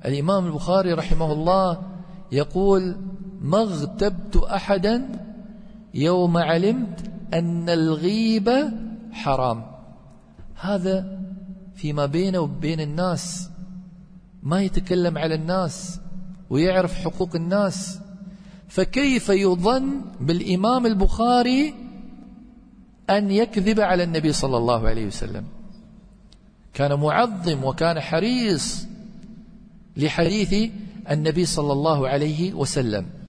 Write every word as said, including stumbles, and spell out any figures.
الإمام البخاري رحمه الله يقول: ما اغتبت أحدا يوم علمت أن الغيبة حرام. هذا فيما بينه وبين الناس، ما يتكلم على الناس ويعرف حقوق الناس، فكيف يظن بالإمام البخاري أن يكذب على النبي صلى الله عليه وسلم؟ كان معظم وكان حريص لحديث النبي صلى الله عليه وسلم.